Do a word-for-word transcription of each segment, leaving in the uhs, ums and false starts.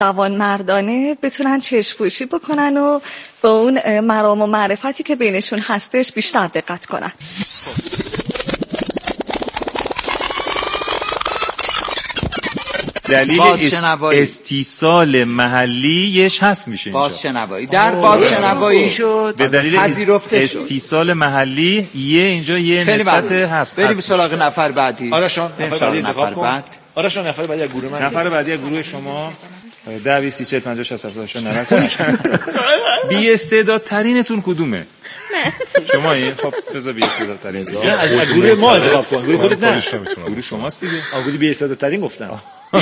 جوان مردانه بتونن چشم پوشی بکنن و به اون مرام و معرفتی که بینشون هستش بیشتر دقت کنن. دلیل استیصال محلی یش هست میشه اینجا. بازشنوایی در بازشنوایی شد به دلیل استیصال محلی یه اینجا یه نسبت هفت. بریم سراغ نفر بعدی. آرشان نفر بعدی انتخاب کن. آرشان نفر بعدی از گروه من. نفر بعدی از گروه شما ده بیست سی چهل پنجاه شصت هفتاد هشتاد نود سی. بی استعدادترینتون کدومه؟ شما این خب بذار بی استعدادترین. از گروه ما انتخاب کن. گروه خودت نه. گروه شماست دیگه. آ گروه بی استعدادترین گفتم.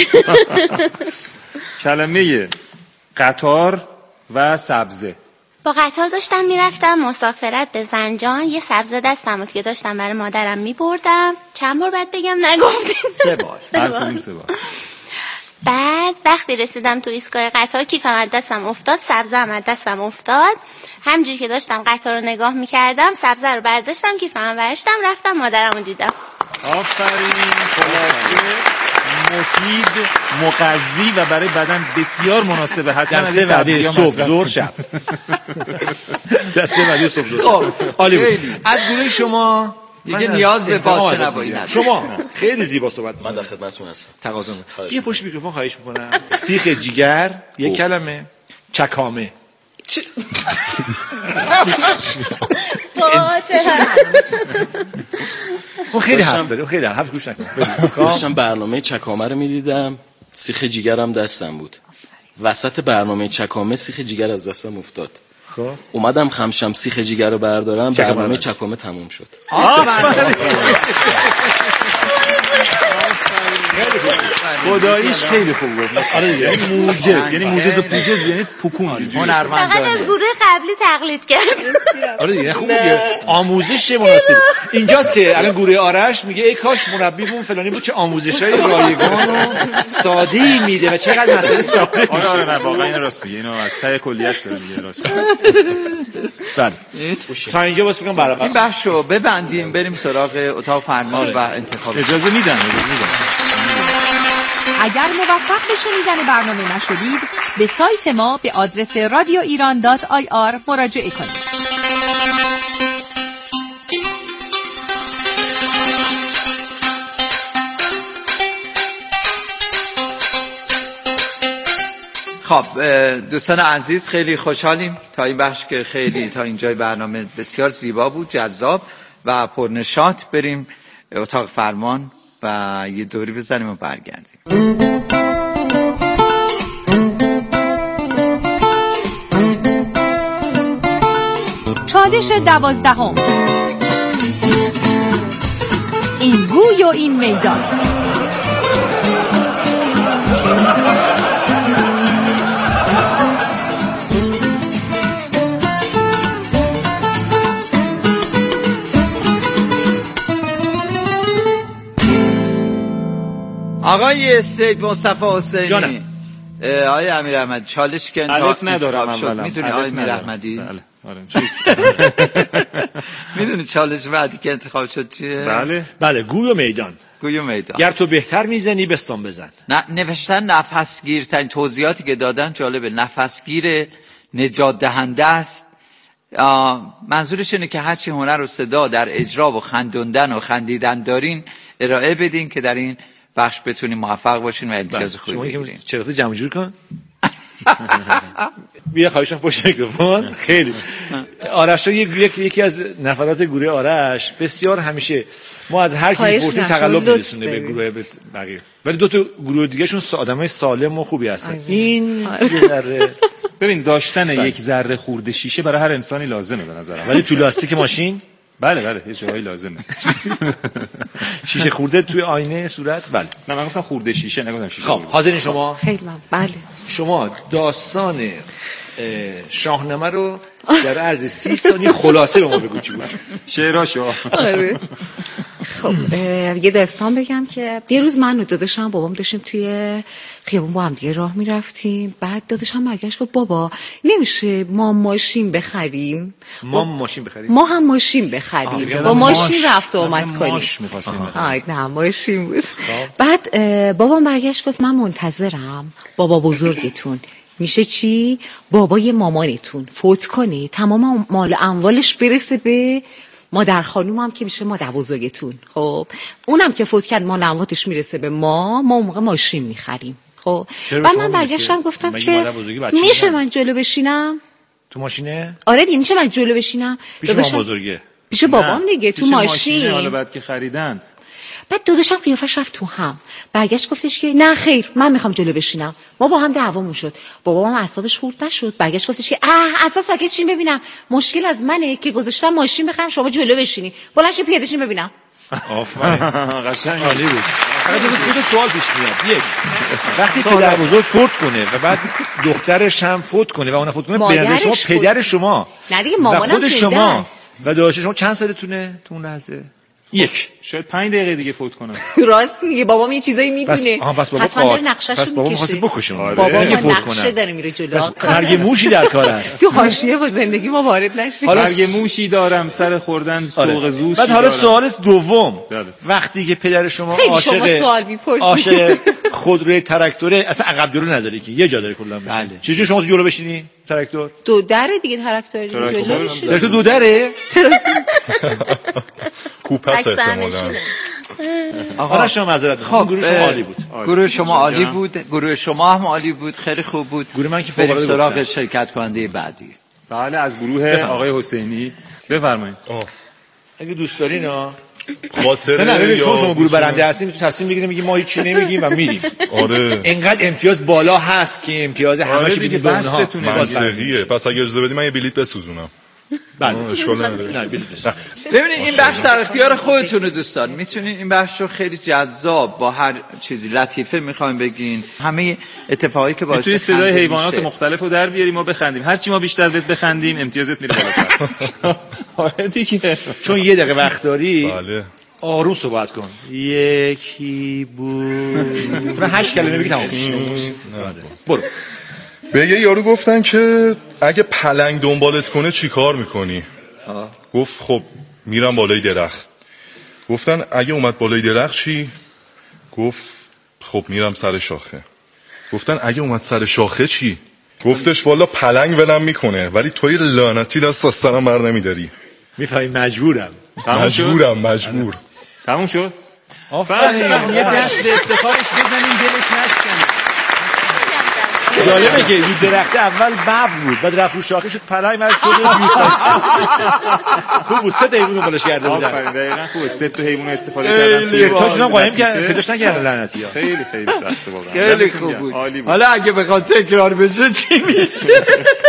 کلمه قطار و سبزه. با قطار داشتم میرفتم مسافرت به زنجان، یه سبزه دستم بود که داشتم برای مادرم میبردم. چند بار باید بگم نگفتیم؟ سه بار. هر کدوم سه بار. بعد وقتی رسیدم تو ایستگاه قطار کیفم از دستم افتاد، سبزه هم از دستم افتاد. همجوری که داشتم قطار رو نگاه میکردم سبزه رو برداشتم کیفم برداشتم رفتم مادرم رو دیدم. آفرین. خلاصه مفید، مغذی و برای بدن بسیار مناسبه. حتما دسته بعدی صبح ظهر شب. دسته بعدی صبح ظهر. عالی بود. از گروه شما دیگه نیاز به بازشنوایی نداره. شما خیلی زیبا صحبت من در خدمتتون هستم. تقاضا می‌کنم. یه پشت میکروفون خواهش می‌کنم. سیخ جیگر، یک کلمه، چکامه. اون خیلی حرف داره، اون خیلی حرف گوش نکن. داشتم برنامه چکامه رو می‌دیدم، سیخ جیگرم دستم بود. وسط برنامه چکامه سیخ جیگر از دستم افتاد. خب اومدم خمشم سیخ جیگر رو بردارم، برنامه چکامه تموم شد. خداییش خیلی خوب بود. آره دیگه موجز، یعنی موجز و پوجز یعنی پوکون. هنرمندانه. فقط از گروه قبلی تقلید کرد. آره دیگه خوب دیگه. آموزش مناسب. اینجاست که الان گروه آرش میگه ای کاش مربیمون فلانی بود که آموزشای رایگان و ساده‌ای میده و چقدر مسئله ساده. آره آره نه واقعا این راست میگه. اینو از ته کلیه‌اش داره میگه راست. بله. تا اینجا واسه بگم برابر. این بحثو ببندیم بریم سراغ اتاق فرمان و انتخاب. اجازه میدن اجازه میدن. اگر موفق به شنیدن برنامه نشدید به سایت ما به آدرس رادیو ایران دات آی آر مراجعه کنید. خب دوستان عزیز خیلی خوشحالیم تا این بخش که خیلی تا اینجای برنامه بسیار زیبا بود، جذاب و پرنشاط. بریم اتاق فرمان و یه دوری بزنیم و برگردیم. چالش دوازدهم. این گوی و این میدان. آقای سید مصطفی حسینی، آقای امیر احمد، چالش که الف ندارم اولا. میدونی آقای امیر احمدی؟ بله. آره. میدونی چالش بعدی که انتخاب شد چیه؟ بله. بله گوی و میدان. گوی و میدان. گر تو بهتر میزنی بستان بزن. نه نوشتن نفسگیرترین توضیحاتی که دادن جالبه. نفسگیر نجات دهنده است. منظورش اینه که هرچی هنر و صدا در اجرا و خندوندن و خندیدن دارین ارائه بدین که در این بخش بتونیم موفق باشین و امتیاز خوبی بگیرین. چرا تو جمع جور کن؟ بیا خواهشم پشت میکروفون. خیلی آرش یکی یکی از نفرات گروه آرش بسیار همیشه ما از هر کی پرسیم تقلب میرسونه به گروه بقیه، ولی دو تا گروه دیگه شون آدمای سالم و خوبی هستن. این یه ذره ببین داشتن یک ذره خورده شیشه برای هر انسانی لازمه به نظرم، ولی تو لاستیک ماشین بله بله یه جایی لازمه. شیشه خورده توی آینه صورت. بله نه من گفتم خورده شیشه نگفتم شیشه. خب حاضرین شما؟ خیلی من بله. شما داستان شاهنامه رو در عرض سی ثانیه خلاصه به ما بگو چی بود. شعراشو. خب یه داستان بگم که یه روز من و داداشم بابام داشتیم توی خیابون با هم دیگه راه میرفتیم. بعد داداشم برگشت گفت بابا نمیشه ما ماشین بخریم؟ ما ماشین بخریم؟ ما هم ماشین بخریم، با ماشین رفت و آمد کنیم. ماش می‌خواستیم. آی نه ماشین بود. بعد بابام برگشت گفت من منتظرم بابا بزرگتون میشه چی؟ بابای مامانتون فوت کنه، تمام مال اموالش برسه به مادر خانوم هم که میشه مادر بزرگتون. خب اونم که فوت کرد مال اموالش میرسه به ما، ما اون موقع ماشین میخریم. خب بعد من برگشتم گفتم که میشه من جلو بشینم تو ماشینه؟ آره دیگه میشه من جلو بشینم پیش مام بزرگه پیش بابام دیگه تو ماشین. حالا بعد که خریدن بعد داداشم قیافش رفت تو هم، برگشت گفتش که نه خیر من میخوام جلو بشینم. ما با هم دعوامون شد، بابام اعصابش خورد نشد، برگشت گفتش که اه اصلا ساکت چین ببینم، مشکل از منه که گذاشتم ماشین بخرم شما جلو بشینی، بلند شین پیاده شین ببینم. آفرین قشنگ عالی بود. فقط دو تا سوال پیش میاد. یک، وقتی پدر بزرگ فوت کنه و بعد دخترش هم فوت کنه و اون فوت کنه به شما پدر شما نه دیگه مامانم خود شما و داداش شما چند سالتونه تو اون لحظه؟ یک شاید پنج دقیقه دیگه فوت کنم. راست میگه بابام یه چیزایی میدونه. آها بس بابا قار پس بابا می‌خواسته بکشه. بابا نقشه داره میره جلو. مرگ موشی در کار است. تو حاشیه با زندگی ما وارد نشید. مرگ موشی دارم سر خوردن سوق زوش. بعد حالا سوال دوم، وقتی که پدر شما عاشق عاشق خودروی تراکتوره اصلا عقب جلو نداره که یه جا داره کلا. چجوری شما جلو بشینی تراکتور؟ دو دره دیگه تراکتور جلو میشه. تراکتور دو دره؟ کوپه احتمالاً. آقا شما معذرت میخوام. گروه شما عالی بود. گروه شما عالی بود. گروه شما هم عالی بود. خیلی خوب بود. گروه من که فوق العاده بود. سراغ شرکت کننده بعدی. بله از گروه آقای حسینی بفرمایید. اگه دوست دارین ها خاطره نه نه شما شما گروه برنده هستین تو تصمیم بگیریم میگیم ما هیچ چی نمیگیم و میریم. آره اینقدر امتیاز بالا هست که امتیاز همش بدید به اونها. منطقیه. پس اگه اجازه بدید من یه بلیط بسوزونم. بله اشکال نداره. نه بلیط ببینید این بخش در اختیار خودتونه دوستان. میتونین این بخش رو خیلی جذاب با هر چیزی لطیفه میخوایم بگین، همه اتفاقایی که باعث میتونی صدای حیوانات مختلف رو در بیاریم ما بخندیم. هر چی ما بیشتر بهت بخندیم امتیازت میره بالاتر. آره دیگه چون یه دقیقه وقت داری. بله آروم صحبت کن. یکی بود من هشت کلمه بگی تمام. برو. به یه یارو گفتن که اگه پلنگ دنبالت کنه چی کار میکنی؟ آه. گفت خب میرم بالای درخت. گفتن اگه اومد بالای درخت چی؟ گفت خب میرم سر شاخه. گفتن اگه اومد سر شاخه چی؟ گفتش والا پلنگ ولم میکنه ولی توی لعنتی دست از سرم بر نمیداری. میفهمی مجبورم. مجبورم مجبور. تموم شد؟ آفرین. یه دست به افتخارش بزنیم دلش نشکنه. جالبه که رو درخت اول ببر بود بعد رفت رو شاخه شد پلنگ مرد شد. خوب بود سه تا حیوان بالش کرده بودن. آفرین دقیقاً خوبه سه تا حیوان استفاده کردن. سه تاشون هم قایم کردن پیداش نکردن لعنتی‌ها. خیلی خیلی سخته واقعا. خیلی خوب بود. حالا اگه بخواد تکرار بشه چی میشه؟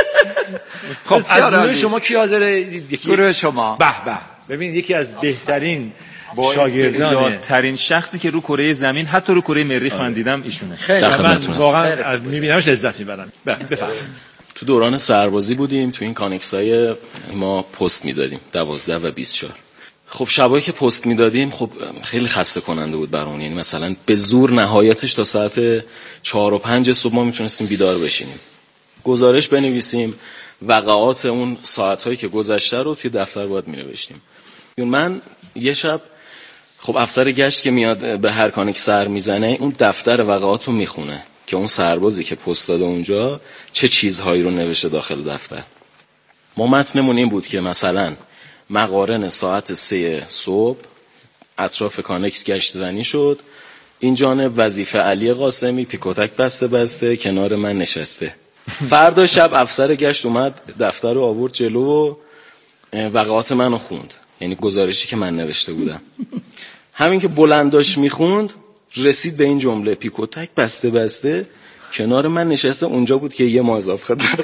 خب از گروه شما کی حاضره؟ گروه شما. به به. ببین یکی از بهترین شاگردان ترین شخصی که رو کره زمین حتی رو کره مریخ من دیدم ایشونه. خیلی واقعا میبینمش لذت میبرم. بفرمایید. تو دوران سربازی بودیم، تو این کانکسای ما پست میدادیم دوازده و بیست و چهار. خب شبایی که پست میدادیم خب خیلی خسته کننده بود برامون. یعنی مثلا به زور نهایتش تا ساعت چهار و پنج صبح ما میتونستیم بیدار بشینیم، گزارش بنویسیم، وقعات اون ساعتایی که گذشته رو توی دفتر باید مینوشتیم. من یه شب خب افسر گشت که میاد به هر کانک سر میزنه اون دفتر وقعات رو میخونه که اون سربازی که پست داده اونجا چه چیزهایی رو نوشته داخل دفتر. ما متنمون این بود که مثلا مقارن ساعت سه صبح اطراف کانکس گشت زنی شد، این جانب وظیفه علی قاسمی پیکوتک بسته بسته کنار من نشسته. فردا شب افسر گشت اومد دفتر رو آورد جلو و وقعات منو خوند، یعنی گزارشی که من نوشته بودم. همین که بلند داشت میخوند رسید به این جمله پیکوتک بسته بسته کنار من نشسته. اونجا بود که یه مازاف خدمت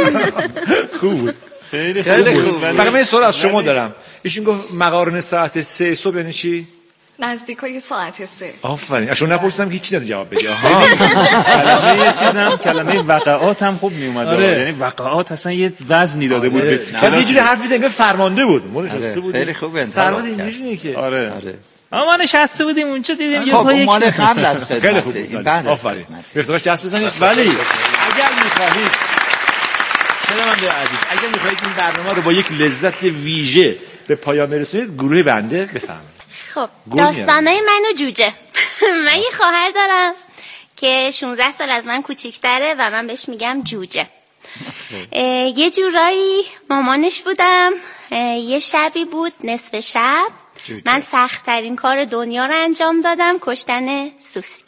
خوب بود. خیلی خیلی خوب. فقط من سوال از شما دارم. ایشون گفت مقارن ساعت سه صبح یعنی چی؟ نزدیکای ساعت سه. آفرین. اشون نپرسیدم که هیچی نداره جواب بدی. آها. کلمه یه چیزم کلمه وقعات هم خوب می اومد. آره. یعنی وقعات اصلا یه وزنی داده بود. بعد یه جوری حرف میزنه که فرمانده بود. ما نشسته بود. خیلی خوبه. سرباز اینجوریه که. آره. آره. ما نشسته بودیم اونجا دیدیم یه خب پای مال قبل از خدمته این بعد از آفرین افتخارش دست بزنید. ولی اگر می‌خواهید شنونده عزیز اگر می‌خواهید این برنامه رو با یک لذت ویژه به پایان برسونید گروه بنده بفرمایید. خب داستانای من و جوجه. من یه خواهر دارم که شانزده سال از من کوچیک‌تره و من بهش میگم جوجه. یه جورایی مامانش بودم. یه شبی بود نصف شب جوجه. من سخت‌ترین کار دنیا رو انجام دادم، کشتن سوسک.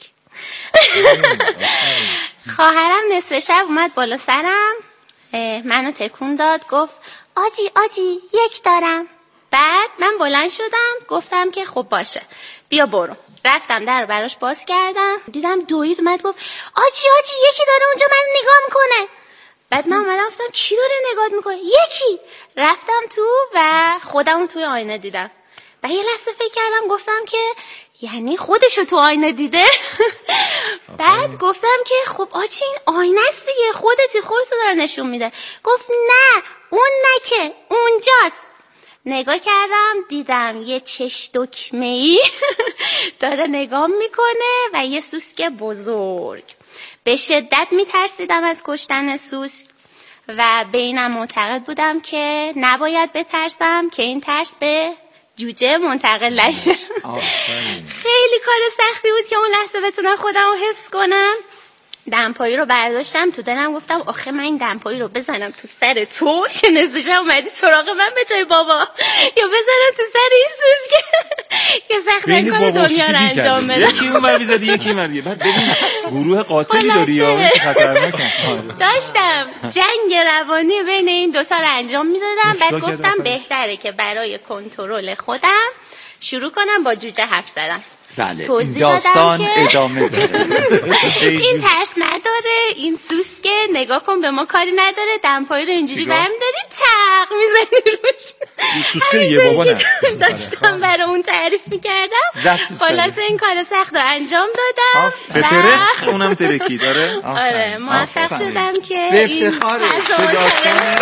خواهرم نصف شب اومد بالا سرم، منو تکون داد، گفت آجی آجی یک دارم. بعد من بلند شدم گفتم که خب باشه بیا برو. رفتم در رو براش باز کردم، دیدم دوید اومد گفت آجی آجی یکی داره اونجا من نگاه میکنه. بعد من اومدم گفتم کی داره نگاه میکنه؟ یکی. رفتم تو و خودمو توی آینه دیدم و یه لحظه فکر کردم، گفتم که یعنی خودشو تو آینه دیده؟ بعد گفتم که خب آجی این آینه است دیگه، خودتی، خودتو داره نشون میده. گفت نه اون نکه اونجاست. نگاه کردم دیدم یه چش دکمه‌ای داره نگاه میکنه و یه سوسک بزرگ. به شدت میترسیدم از کشتن سوسک و به اینم معتقد بودم که نباید بترسم که این ترس به جوجه منتقل نشه. خیلی کار سختی بود که اون لحظه بتونم خودم رو حفظ کنم. دمپایی رو برداشتم، تو دلم گفتم آخه من این دمپایی رو بزنم تو سر تو که نزدیشم اومدی سراغ من به جای بابا، یا بزنم تو سر این سوسک که سخت‌ترین کار دنیا رو انجام بده. یکی اون ور می‌زدی یکی این ور. بعد ببین گروه قاتلی داری یا خطرناکه. داشتم جنگ روانی بین این دوتا رو انجام میدادم. بعد گفتم بهتره که برای کنترل خودم شروع کنم با جوجه حرف زدن. بله این داستان ادامه داره. این ترس نداره، این سوسکه، نگاه کن به ما کاری نداره، دمپایی رو اینجوری برمی‌داری تق میزنی روش. سوسکه یه بابا نه. داشتم برای اون تعریف میکردم. خلاصه این کار سخت رو انجام دادم. بهتره اونم ترکی داره. آره موفق شدم که به افتخار داستان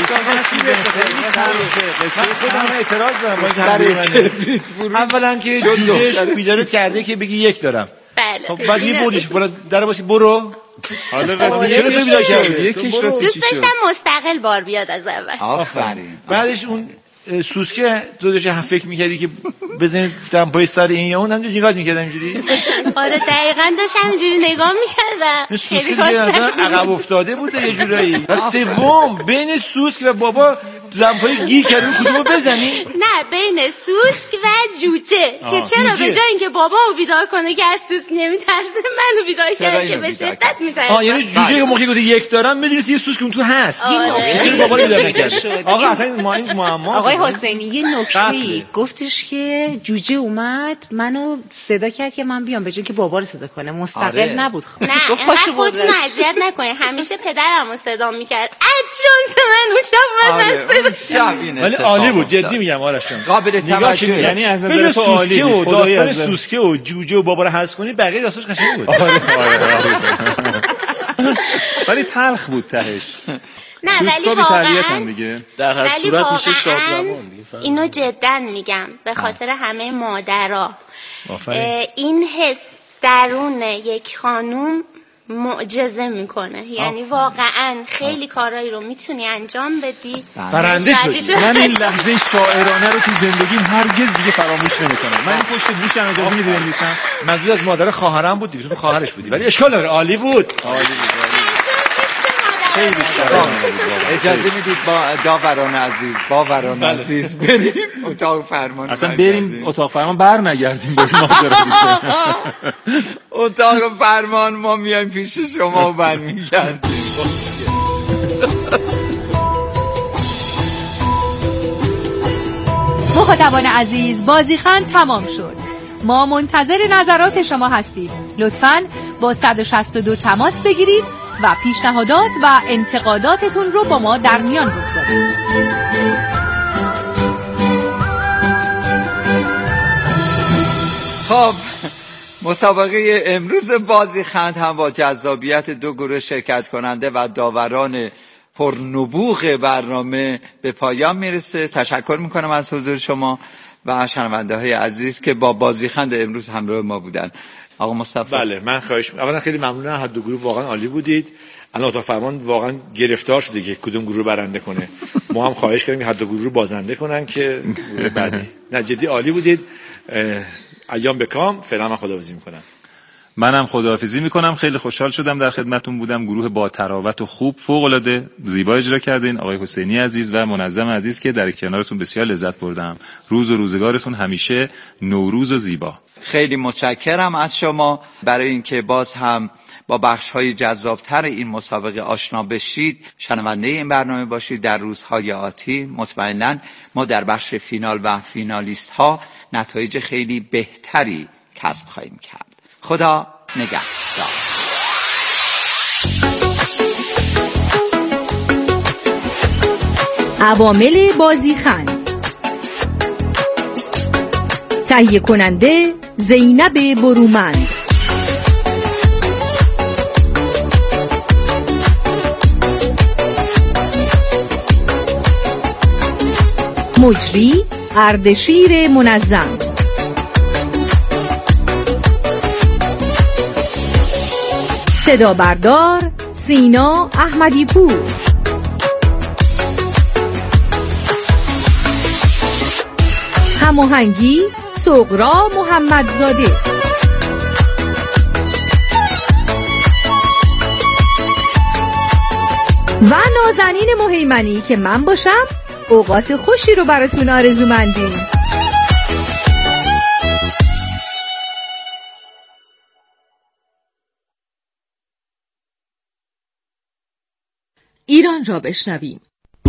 خودم اعتراض دارم با این اولا که جوجهش بیدارت کرده که بگی یک دارم. بله. خب بعد میبردیش بالا در باسی برو. حالا واسه چرا تو بیدار کردی؟ یکیش واسه دوست داشتم مستقل بار بیاد از اول. آفرین. بعدش اون سوسکه تو داشتی هم فکر میکردی که بزنید دمپای سر این یا اون همجوری نگاه میکرد همجوری؟ آره دقیقاً داشتم همجوری نگاه میکردم. خیلی کار عقب افتاده بود یه جورایی. و سوم بین سوسک و بابا دمپای گیر کردی کدومو بزنی؟ نه بین سوسک و جوجه که چرا به جای اینکه بابامو بیدار کنه که از سوسک نمیترسه منو بیدار کرد که به شدت میترسه. آ یعنی جوجه که موقعی گفت یک دارم میدونی یه سوسک اون تو هست. چرا بابا بیدار نکرد؟ آقا اصلا ما این معما آقای حسینی یه نکته گفتش که جوجه اومد منو صدا کرد که من بیام به جای که بابا رو صدا کنه، مستقل نبود. نه اینقدر خودتون اذیت نکنین. همیشه پدرمو صدا میکرد. از شانس من اون شب من ولی عالی بود، جدی میگم آرش جان. قابل توجه. یعنی از نظر تو عالی بود. داستان سوسکه و جوجه و بابا رو حذف کنی بقیه داستانش قشنگ بود. آره آره. ولی تلخ بود تهش. نه ولی واقعا در هر صورت میشه شادروان. اینو جدا میگم به خاطر همه مادرها. این حس درون یک خانوم معجزه میکنه. یعنی واقعا خیلی کارهایی رو میتونی انجام بدی. برنده شدی. من این لحظه شاعرانه رو تو زندگیم هرگز دیگه فراموش نمیکنم. من این پشت گوشم اجازه میدی بنویسم؟ منظور از مادر خواهرم بود دیگه، تو خواهرش بودی. ولی اشکال نداره، عالی بود. عالی بود. خیلی اجازه میدید با داوران عزیز باوران عزیز بریم اتاق فرمان. اصلا بریم اتاق فرمان بر نگردیم بریم اتاق فرمان ما میایم پیش شما و برمیگردیم. مخاطبان عزیز بازیخند تمام شد. ما منتظر نظرات شما هستیم. لطفاً با صد و شصت و دو تماس بگیرید و پیشنهادات و انتقاداتتون رو با ما در میان بگذارید. خب مسابقه امروز بازیخند هم با جذابیت دو گروه شرکت کننده و داوران پرنبوغ برنامه به پایان میرسه. تشکر میکنم از حضور شما و شنونده های عزیز که با بازیخند امروز همراه ما بودن. آقا مصطفی. بله من خواهش می‌کنم. اولا خیلی ممنونم، هر دو گروه واقعا عالی بودید. الان اتاق فرمان واقعا گرفتار شده که کدوم گروه برنده کنه. ما هم خواهش کردیم که هر دو گروه رو بازنده کنن که بعدی. نه جدی عالی بودید. ایام بکام. فعلا من خداحافظی می‌کنم. منم خداحافظی میکنم. خیلی خوشحال شدم در خدمتتون بودم. گروه با تراوت و خوب، فوق العاده زیبا اجرا کردین. آقای حسینی عزیز و منظم عزیز که در کنارتون بسیار لذت بردم. روز و روزگارتون همیشه نوروز و زیبا. خیلی متشکرم از شما برای اینکه باز هم با بخش‌های جذاب‌تر این مسابقه آشنا بشید. شنونده این برنامه باشید. در روزهای آتی مطمئناً ما در بخش فینال و فینالیست‌ها نتایج خیلی بهتری کسب خواهیم کرد. خدا نگهدار. عوامل بازیخند. تهیه کننده زینب برومند. مجری اردشیر منظم. صدا بردار سینا احمدی پور. هماهنگی سغرا محمدزاده. و نازنین مهیمنی که من باشم اوقات خوشی رو براتون آرزومندیم. ایران را بشنویم.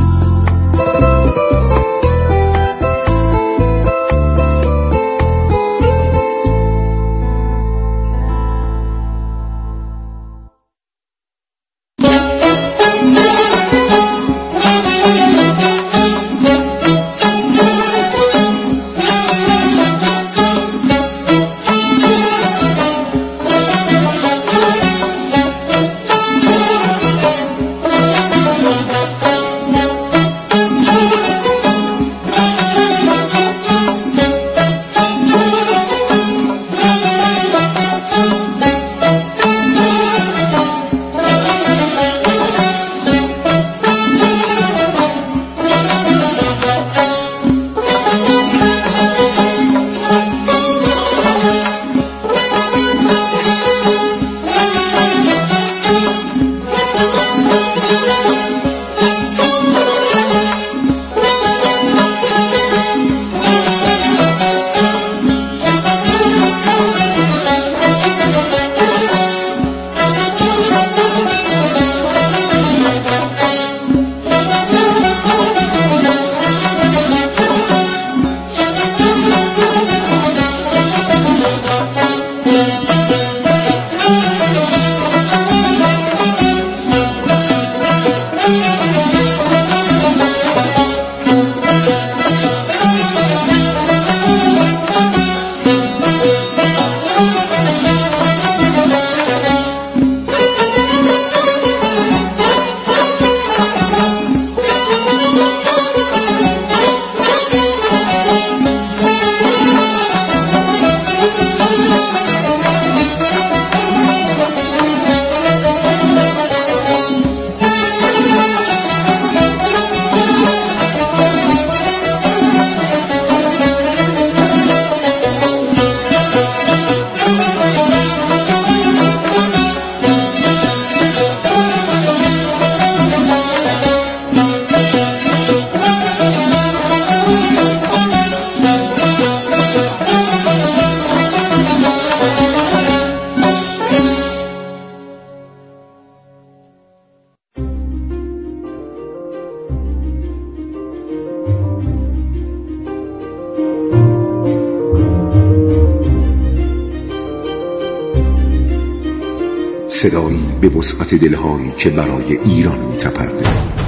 صدایی به وسعت دلهایی که برای ایران می‌تپد.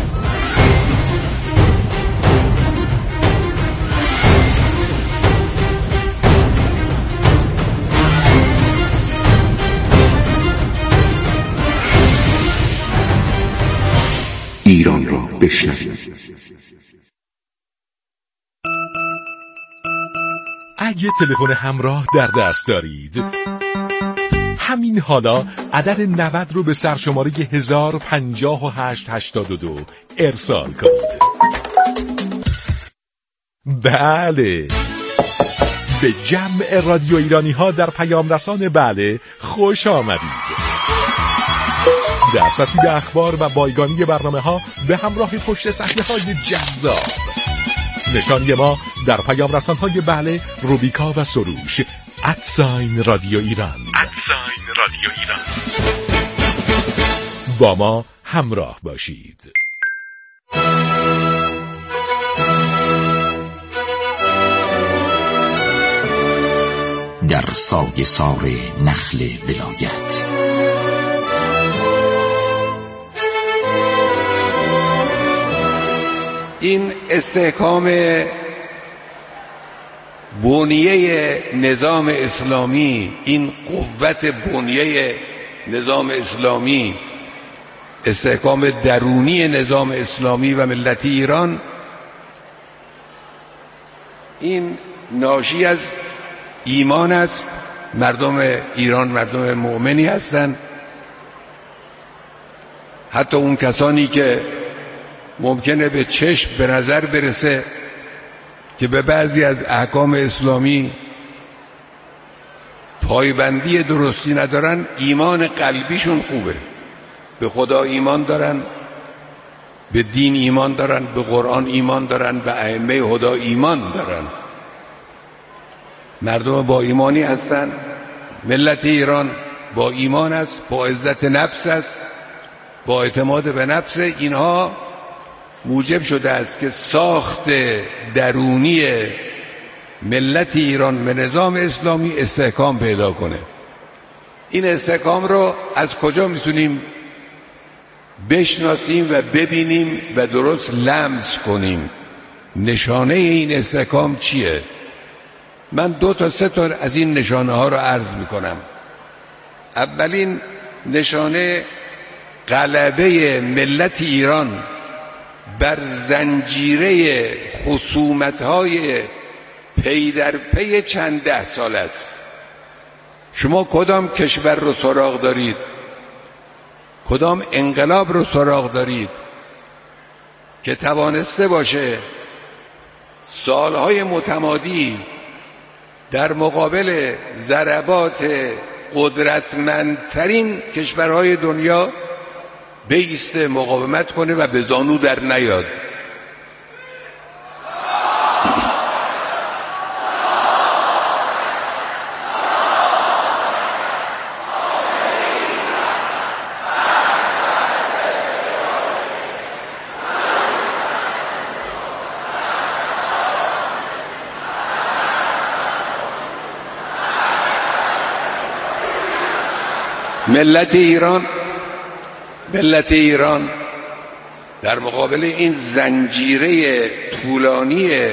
ایران را بشنوید. اگه تلفن همراه در دست دارید، همین حالا عدد نود رو به سرشماره هزار و پنجاه و هشت هشتاد و دو ارسال کنید. بله، به جمع رادیو ایرانی ها در پیام رسان بله خوش آمدید. دسترسی به اخبار و بایگانی برنامه ها به همراه پشت صحنه های جذاب. نشانی ما در پیام رسان های بله، روبیکا و سروش، ادساین رادیو ایران. ادساین رادیو ایران. با ما همراه باشید. در سایه سار نخل ولایت این استحکام بنیه نظام اسلامی، این قوت بنیه نظام اسلامی، استحکام درونی نظام اسلامی و ملت ایران، این ناشی از ایمان است. مردم ایران مردم مؤمنی هستند. حتی اون کسانی که ممکنه به چشم به نظر برسه که به بعضی از احکام اسلامی پایبندی درستی ندارن، ایمان قلبیشون خوبه، به خدا ایمان دارن، به دین ایمان دارن، به قرآن ایمان دارن، به ائمه هدا ایمان دارن. مردم با ایمانی هستن. ملت ایران با ایمان است، با عزت نفس است، با اعتماد به نفس. اینها موجب شده است که ساخت درونی ملت ایران به نظام اسلامی استحکام پیدا کنه. این استحکام رو از کجا میتونیم بشناسیم و ببینیم و درست لمس کنیم؟ نشانه این استحکام چیه؟ من دو تا سه تا از این نشانه ها رو عرض میکنم. اولین نشانه غلبه ملت ایران بر زنجیره خصومت‌های پی در پی چند ده سال است. شما کدام کشور رو سراغ دارید؟ کدام انقلاب رو سراغ دارید که توانسته باشه سالهای متمادی در مقابل ضربات قدرتمندترین کشورهای دنیا بایسته، مقاومت کنه و به زانو در نیاد؟ ملت ایران ملت ایران در مقابل این زنجیره طولانی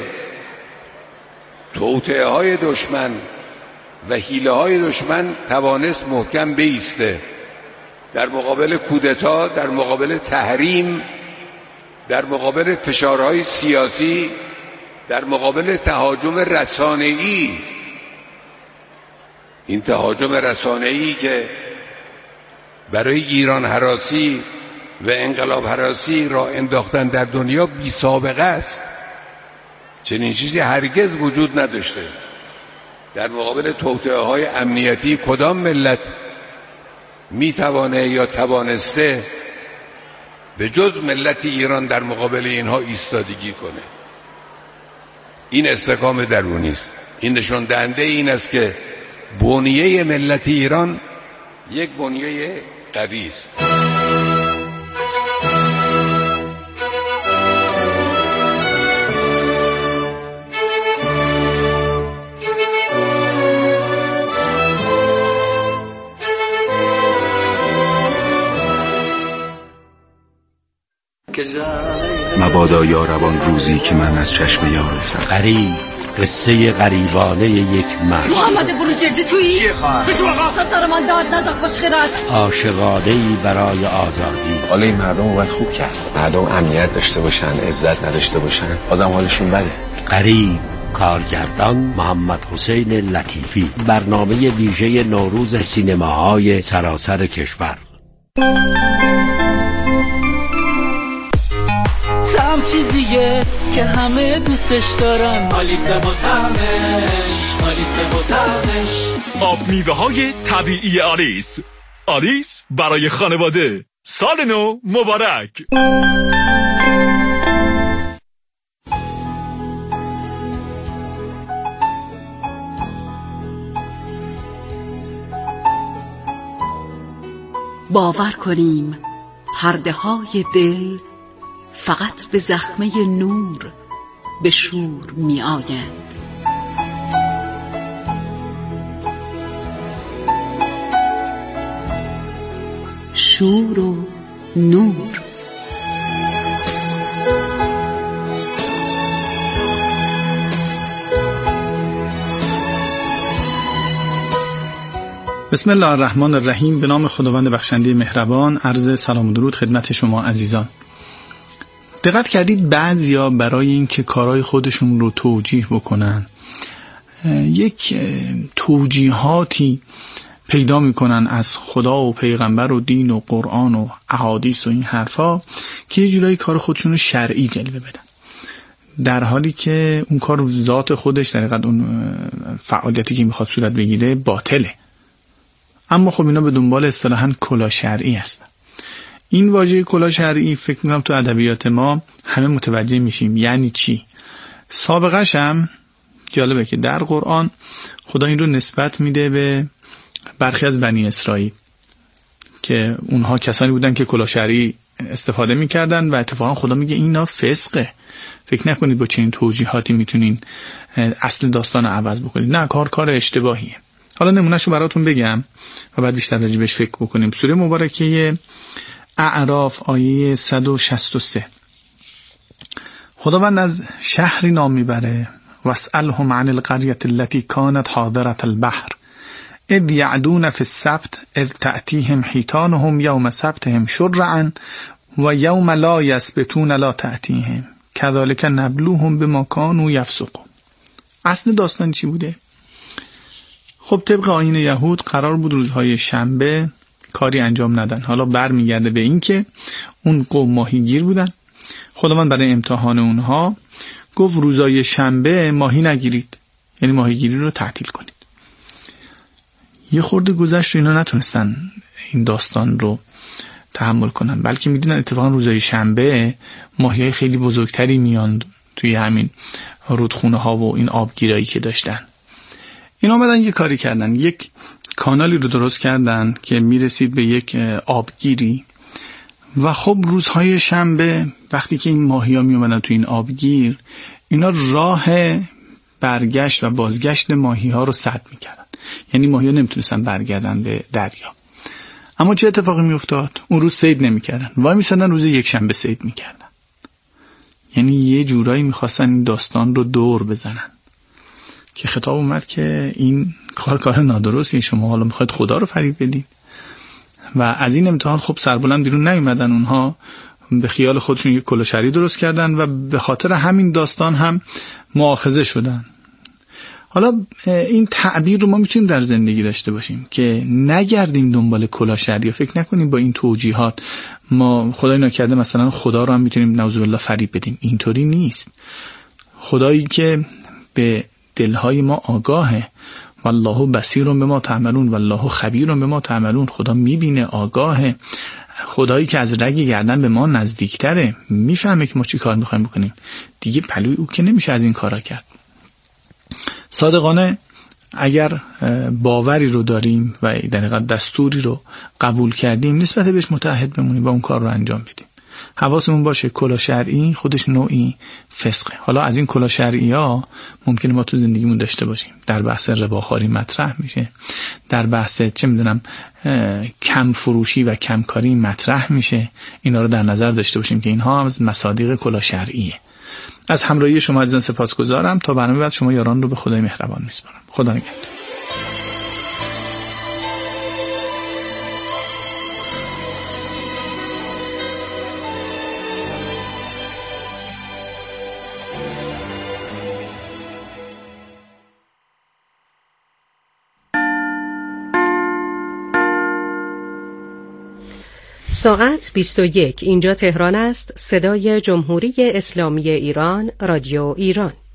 توطئه های دشمن و حیله های دشمن توانست محکم بایسته. در مقابل کودتا، در مقابل تحریم، در مقابل فشارهای سیاسی، در مقابل تهاجم رسانه‌ای. این تهاجم رسانه‌ای که برای ایران هراسی و انقلاب هراسی را انداختن در دنیا بی سابقه است. چنین چیزی هرگز وجود نداشته. در مقابل توطئه های امنیتی کدام ملت میتوانه یا توانسته به جز ملت ایران در مقابل اینها ایستادگی کنه؟ این استحکام درونی است. این نشان دهنده این است که بنیه ملت ایران یک بنیه قوی است. مبادا یاربان روزی که من از چشم یار افتم. غریب، قصه غریبانه یک مرد. محمد بروجردی تویی؟ چیه خواهر؟ بشو آقا سر من داد نزد خوشخیرت. عاشقانه‌ای برای آزادی. حالا این مردم اومد خوب کرد. مردم امنیت داشته باشن، عزت نداشته باشن، بازم حالشون بده. غریب، کارگردان محمد حسین لطیفی. برنامه ویژه نوروز سینماهای سراسر کشور. طعم چیزیه که همه دوستش دارن، آلیس و طعمش، آلیس و طعمش. آب میوه های طبیعی آلیس. آلیس برای خانواده. سال نو مبارک. باور کنیم پرده های دل فقط به زخمه نور به شور می آیند. شور و نور. بسم الله الرحمن الرحیم. به نام خداوند بخشنده مهربان. عرض سلام و درود خدمت شما عزیزان. دقت کردید بعضیا برای اینکه کارهای خودشون رو توجیه بکنن یک توجیهاتی پیدا میکنن از خدا و پیغمبر و دین و قرآن و احادیث و این حرفا که یه جورایی کار خودشون رو شرعی جلوه بدن، در حالی که اون کار ذات خودش در حقیقت اون فعالیتی که میخواد صورت بگیره باطله. اما خب اینا به دنبال اصطلاحاً کلا شرعی هستن. این واژه کلا شرعی فکر میکنم تو ادبیات ما همه متوجه میشیم یعنی چی. سابقش هم جالبه که در قرآن خدا این رو نسبت میده به برخی از بنی اسرائیل که اونها کسانی بودن که کلا شرعی استفاده میکردن و اتفاقا خدا میگه اینا فسقه. فکر نکنید با چنین توجیهاتی میتونین اصل داستان رو عوض بکنید. نه، کار کار اشتباهیه. حالا نمونهشو براتون بگم و بعد بیشتر راجع بهش فکر بکنیم. سوره مبارکه اعراف آیه صد و شصت و سه خداوند از شهری نام میبره واسألهم عن القرية التي كانت حاضرة البحر اذ يعدون في السبت اذ تأتيهم حيتانهم يوم سبتهم شرعا و یوم لا یسبتون لا تأتیهم كذلك نبلوهم بما كانوا يفسقون. اصل داستان چی بوده؟ خب طبق آیین یهود قرار بود روزهای شنبه کاری انجام ندن. حالا برمیگرده به این که اون قوم ماهیگیر بودن. خداوند برای امتحان اونها گفت روزهای شنبه ماهی نگیرید، یعنی ماهیگیری رو تعطیل کنید. یه خورده گذشت و اینا نتونستن این داستان رو تحمل کنن، بلکه میدونن اتفاقا روزهای شنبه ماهیای خیلی بزرگتری میان توی همین رودخونه ها و این آبگیرایی که داشتن. اینا آمدن یه کاری کردن، یک کانالی رو درست کردن که میرسید به یک آبگیری و خب روزهای شنبه وقتی که این ماهی ها می اومدن تو این آبگیر، اینا راه برگشت و بازگشت ماهی ها رو سد می کردن. یعنی ماهی ها نمیتونستن برگردن به دریا. اما چه اتفاقی می افتاد؟ اون روز صید نمی کردن، وای می سادن روز یک شنبه صید می کردن. یعنی یه جورایی می خواستن این داستان رو دور بزنن که خطاب اومد که این کار کار نادرستیه، شما حالا میخواید خدا رو فریب بدید. و از این امتحان خب سربلند بیرون نیومدن. اونها به خیال خودشون یک کلا شرعی درست کردن و به خاطر همین داستان هم مؤاخذه شدن. حالا این تعبیر رو ما میتونیم در زندگی داشته باشیم که نگردیم دنبال کلا شرعی. فکر نکنیم با این توجیهات ما خدای نکرده مثلا خدا رو هم میتونیم نعوذ بالله فریب بدیم. اینطوری نیست. خدایی که به دلهای ما آگاهه، والله بصیر بما تعملون والله خبیر بما تعملون. خدا میبینه، آگاهه. خدایی که از رگ گردن به ما نزدیکتره، میفهمه که ما چی کار میخوایم بکنیم. دیگه پلوی او که نمیشه از این کارا کرد. صادقانه اگر باوری رو داریم و در حقیقت دستوری رو قبول کردیم، نسبت بهش متعهد بمونیم و اون کار رو انجام بدیم. حواسمون باشه کلا شرعی خودش نوعی فسقه. حالا از این کلا شرعی ها ممکنه ما تو زندگیمون داشته باشیم. در بحث رباخواری مطرح میشه، در بحث چه میدونم کم فروشی و کم کاری مطرح میشه. اینا رو در نظر داشته باشیم که اینها از مصادیق کلا شرعیه. از همراهی شما عزیزان سپاسگزارم. تا برنامه بعد شما یاران رو به خدای مهربان میسپارم. خدا نگهدار. ساعت بیست و یک. اینجا تهران است. صدای جمهوری اسلامی ایران، رادیو ایران.